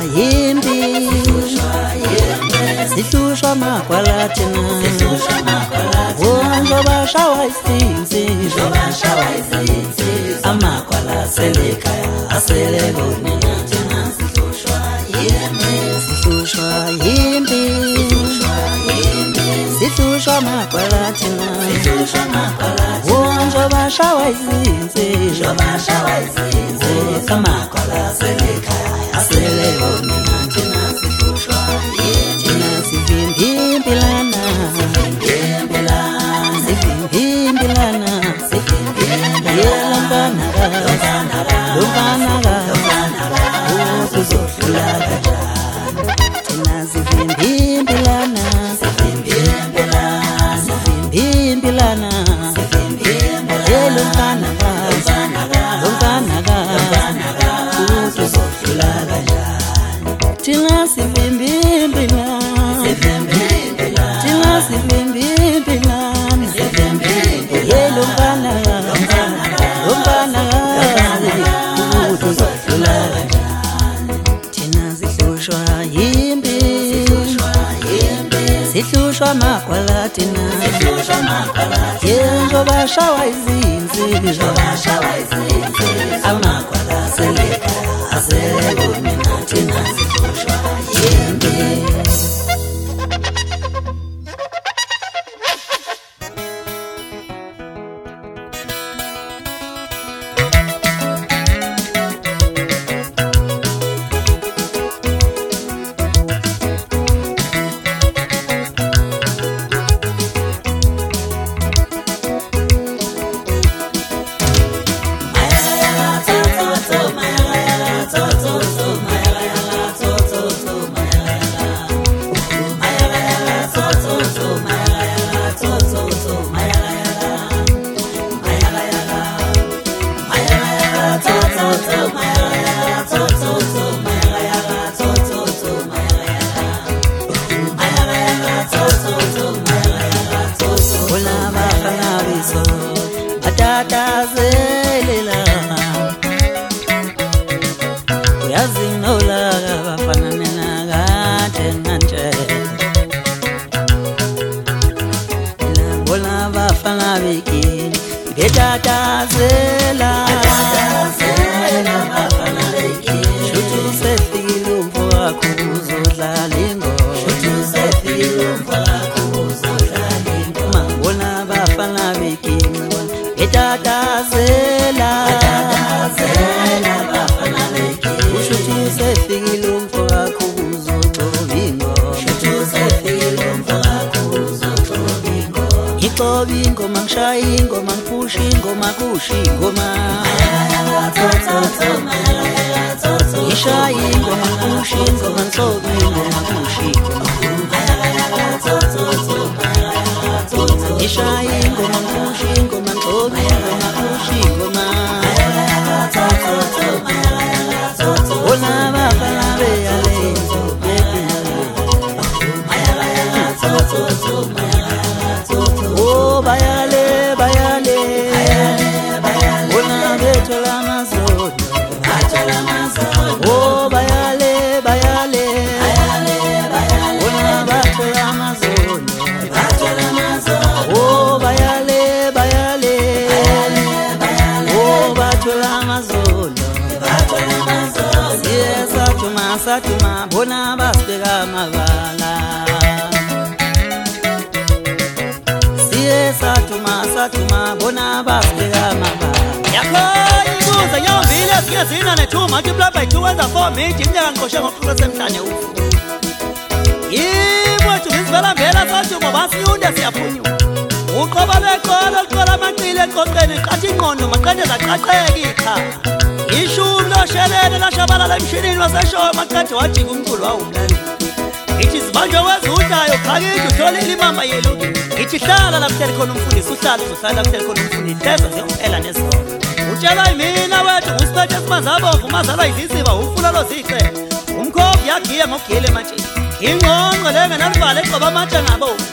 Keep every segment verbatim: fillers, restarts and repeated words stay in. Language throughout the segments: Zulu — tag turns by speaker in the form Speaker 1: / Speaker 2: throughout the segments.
Speaker 1: yimbi sihlushwa magwalathina njoba shawa isinzi amagwala selekhaya asele bonina thina sihlushwa yimbi sihlushwa magwalathina njoba shawa isinzi amagwala selekhaya asele bonina thina sihlushwa thina sivimbimpilana sivimbimpilana yelombanaka lombanaka ukuzofula kanjani thina sivimbimpilana sivimbimpilana yelombanaka lombanaka ukuzofula kanjani thina sivimbimpilana thina sivimbimpilana yelombanaka lombanaka ukuzofula kanjani thina sihlushwa yimbi sihlushwa magwalathina njoba shawa izinzi amagwala selekhaya asele bonina thina sihlushwa yimbi. Atatazelela uyazinola bafana mina kade nganje bona bafana beki betatazela bafana beki shuthi usefikile umfowakho uzodlala ingoma shuthi usefikile umfowakho uzodlala ingoma bona bafana beki Betatazela Betatazela bafana beki ushuthi usefikile umfowakho uzogcoba ingoma ushuthi usefikile umfowakho uzogcoba ingoma ngigcoba ingoma ngishaya ingoma ngiphusha ingoma kusha ingoma ngishaya ingoma ngiphusha ingoma ngigcoba ingoma kusha ingoma ngishaya ingoma ngiphusha ingoma ngigcoba ingoma kusha ingoma bona bafana beyale oh bayale bayale bona bethola amazono oh bayale bayale bona bathola amazono oh bayale bayale oh bathola amazono siyesa thuma sathuma bona basibeka amabala siyesa thuma sathuma bona basibeka amabala yakho ibuza nyombile siyazina ne-two multiply by two wenza four miji inyaka ngiqoshe ngoqhuqe semhlane ufu yibo thumizivela mvela sathi ngoba siyunde siyaphunyuka uqoba beqolo liqola amaqile eqoqeni qathi ingqondo maqede zaqaqeka ikhaya ishumi loshelele lashabalala emshinini waseshowe maqede wajika umculo wawumlali ithi zibanjwe wezudlayo qakithi utholile imama yeluki ithi hlala lapho kuhleli khona umfundisi uhlala uzohlala lapho kuhleli khona umfundisi hleza ziyophela nezolo utshela yimina wethu ngusiphethe esimanzi abomvu umazalwa iziziba ufulalo ziqele umkhombi yagiya ngogile ematshini ingqongqo lengenalivalo eqoba amatshe ngabomvu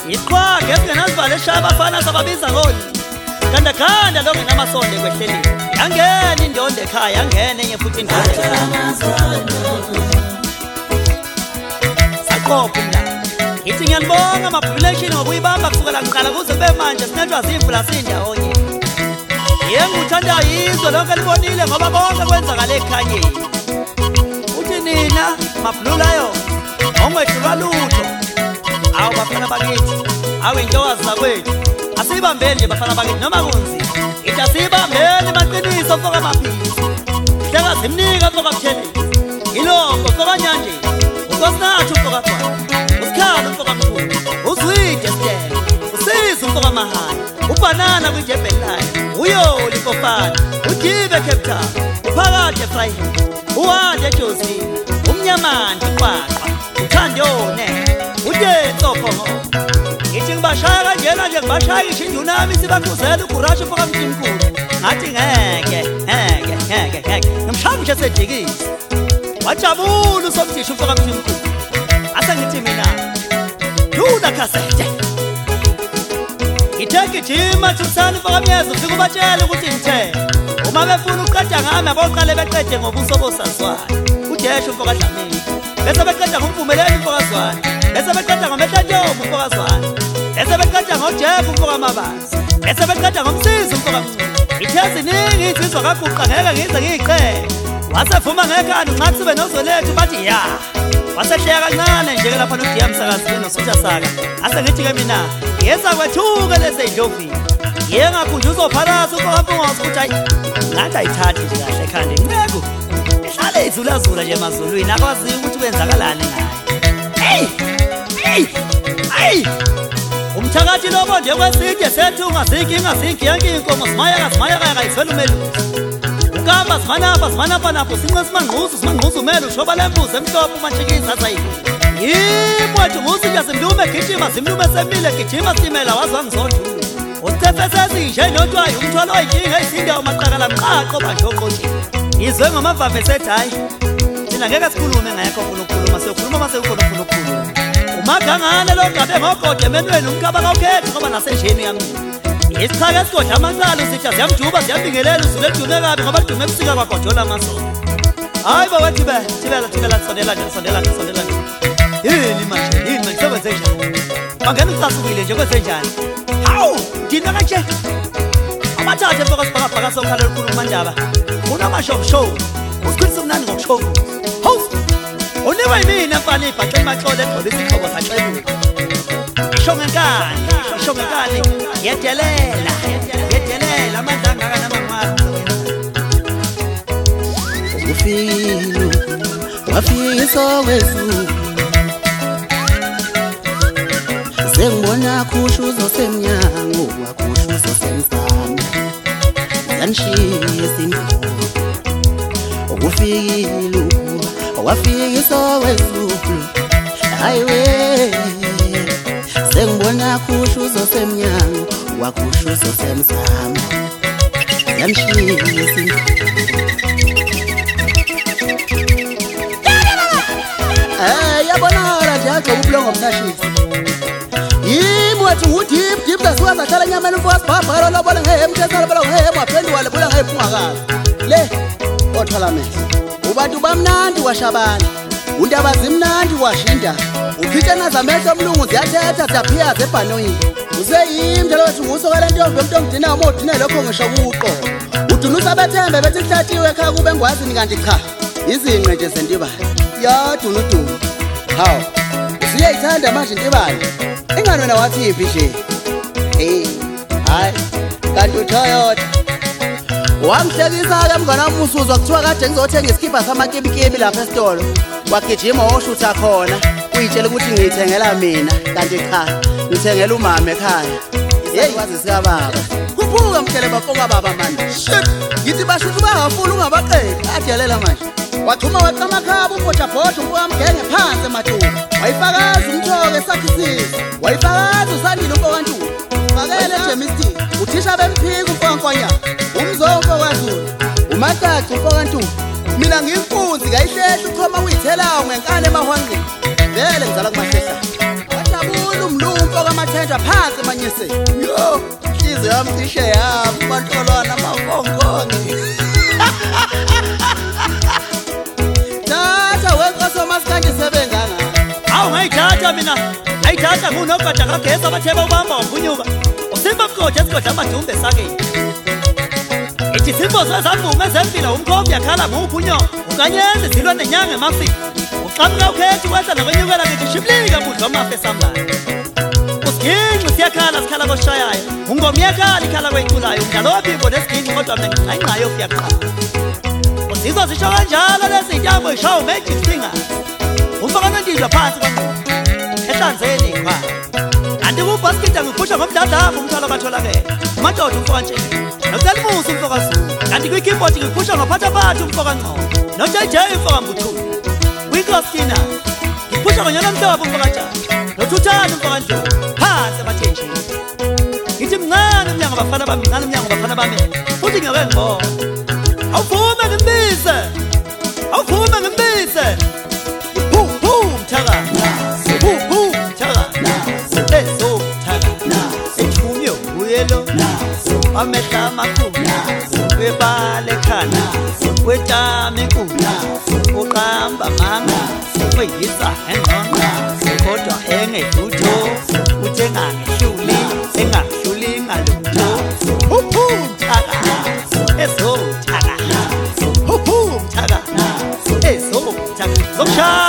Speaker 1: iqhwa ngesingenalivalo eshaya abafana sababiza ngoni ganda ganda lo ngenamasonde kwehlelile yangena indondo ekhaya yangena enye futhi indondo saqopha umlando ngithi ngiyanibonga ama-population ngokuyibamba kusukela kuqala kuze kube manje sinethwa zimvula sindawonye yenguthandayo izwe lonke libonile ngoba konke kwenzakala ekhanyeni uthi nina mabhlulayo ongwedlulwa lutho awu bafana bakithi awu intokazi zakwethu asiyibambeni nje bafana bakithi noma kunzima ithi asiyibambeni maqiniso mfoka maphisi hleka zimnika mfoka mthelezi ilongo mfoka nyanjeni unkosinathi umfoka thwana usikhalo umfoka mthuni uzwide sitele usize umfoka mahaya ubhanana kwijebheli layo uyoli Fofana udive Cape Town uphakathi eFryhill uwande eJosini umnyamandi uqwaqwa uthandone uDentsopho ngithi ngibashaya kanjena nje ngibashaya isho induna yami sibakhuzela uGurashe mfoka mthimkhulu ngathi ngeke ngeke ngeke ngeke ngimshaya sedikisi wajabula usomthisha umfoka mthimkhulu ase ngithi mina duna kasete ngitheke jima thusani mfoka myeza ufike ubatshele ukuthi ngithe uma befuna uqeda ngami aboqale beqede ngobuso bosazwana uDesha umfoka Dlamini bese beqeda ngomvumeleni umfoka Zwane bese beqeda ngoMehlanjomo umfoka Zwane bese beqeda ngoJeff umfoka Mabazi bese beqeda ngomsizi umfoka Mncube ithezi ningi izizwa kaguqa ngeke ngize ngiyiqele wasevuma ngekhanda ungathi sibe nozolethu bathi ya wasehleka kancane nje lapha noDiya Msakazi noSutha Saka ase ngithi ke mina yesa kwethuke lezi indlovini yengakhunje uzophalasa uhambe ngosithi hayi ngathi ayithathi nje kahle ekhanda inceko ehlale izulazula nje emazulwini akwazi ukuthi kwenzakalani ngaye hey hey hey umthakathi lobo nje kweside sethu ungaziki ingaziki yonke inkomo simaya kasimaya kayizwela umelusi ukamba simanapha simanapha napho since simangquzu simangquzu umele ushoba lembuzi emhlophe umashikisa asayiku yimwethu ngusinja simlume gijima simlume semile gijima simela wazwangizondulo usithefesezishe notwayo umthwalo oyinkinga eyisinda umaqakala mqaqo banjoqothi izwe ngamavave esethi hayi thina ngeke sikhulume ngekho ufuna ukukhuluma siyokhuluma mase ukhona ufuna ukukhuluma umagangane lo ngabe ngogode emenweni umkhaba kawukhethi ngoba nasenjeni yami isichake esigodla amancane usithi siyamjuba siyambingelela uzule dume kabi ngoba dume ebusika kwagodola amasondo hayi bawethi be thibela thibela sondela nje sondela nje sondela nje yini manje yini manje sekwenze njani bangena ucasukile nje kwenze njani hawu thina kanje abathathe mfoka sibhakabhaka sokhala olukhuluma ndaba unamashow show usikhulisa umnandi ngokushow hawu uniwe yimina mfana ibhaqe maxole egcola isixhobo saxebuka isho ngenkani isho ngenkani yedelela yedelela amandla angaka namangwazi
Speaker 2: ufilo wafisa wezulu sengibona khushuzo semnyango wakhushuzo semsamo yanishisa indlovu ufilo wafisa wezulu highway sengibona khushuzo semnyango wakhushuzo semsamo yanishisa eh yabonakala nje agcoba ubulongo mnashisi yimi wethu udip dip dasuka zahlala nyameni mfoka sibhabhalo lobole ngehemthesala bolo ngehemu waphendula lebula ngephungakazi le othalameza ubantu bamnandi washabana undaba zimnandi washinda ukhitshana zamehlo omlungu ziyathetha ziyaphiyaza ebhanoyini useyimdala wethu ngusokala ntombi umuntu omdina uma udine lokho ngisho kuqo udunusa bethembe bethi kuhlatiwe ekhaya kube ngwazini kanti cha izinqe nje sentibane yadunudumu hawu usiyayithanda manje intibane ingane wena wathi iphi nje hey hayi kanti uToyota wangihlekisa-ke mngane wami usuzwa kuthiwa kade ngizothenga isikibha samakibikimi lapha esitolo wagijima woshutha khona uyitshela ukuthi ngiyithengela mina kanti cha ngithengela umama ekhaya yeyi sikababa kuphuka mhlele bafoka baba manje shit ngithi bashuthu bangafuni ungabaqedi adelela manje wachuma weqa amakhaba ubhothabhotha umfoka mgenge phansi emathuba wayifakaza umthoke esakhisiza wayifakaza usandile umfoka ntuli fakele ejemistic uthisha bemphika umfoka nkwanyana umzonko kwaZulu uMacaci umfoka ntuli mina ngimpunzi kayihlehla ukhoma uyithelayo ngenkane emahwanqini vele ngizala kumahlehla wajabula Uthula umlumpo kaMathenjwa phansi manyese. Yo, inhliziyo yami cishe yami bantolwana amafonkonke. Tata wenkoso masikanje sebenganga.
Speaker 1: Awu ngayithatha mina. Ayithatha ngunogada kagesi abatheba ubamba wampunyuka. Usimba mkoje esigodla amadumbe sakeni. Ithi simbozo ezamvume ezempilo umkhombi yakhala nguphunyoko. Ukanyeze zilwa nenyanga eMaxi. Uqhamuka ukhethi wenza nakwenyukela ngithi shiblika budlo amafe samlayo. Usiginci siyakhala sikhala koshayayo. Ungomyekhala ikhala kweyiculayo. Umdlalo waphimbo nesiginci kodwa mina ngingayingqayo kuyaqala. Usizwa zisho kanjalo lezi ntambo ishawo magic fingers. Umfakana ndizwa phansi kwanqobo. Ehlanzeni ngipha. Kanti kubhaskida ngiphusha ngomdadlava umthwalo katholakele. Umadoda umfoka nje. Nocelimusa umfoka Zulu. Kanti kwi-keyboard ngiphusha ngophathaphatha umfoka Ngcobo. No-J J umfoka Mbuthulu. Kwi-Christina ngiphusha ngonyana Mhlobo umfoka Jaji. Nothuthana umfoka Ndlovu. Phansi emathenjini. Ngithi mncane umnyango bafana bami, mncane umnyango bafana bami. Futhi ngiyake ngibona. Awuvume ngimbise. Awuvume ngimbise. Phu phu mthaka. Phu phu mthaka. Eso mthaka. Ethunyo uyelo. Amehla amakhulu. Webale khana. Wetame nkulu. Uqamba manga. Weyisa engqonqa. Kodwa engedutho. Uthe ngangihluli. Engahluli ngalutho. Phu phu mthaka. Eso mthaka. Phu phu mthaka. Eso mthaka. Zokushaya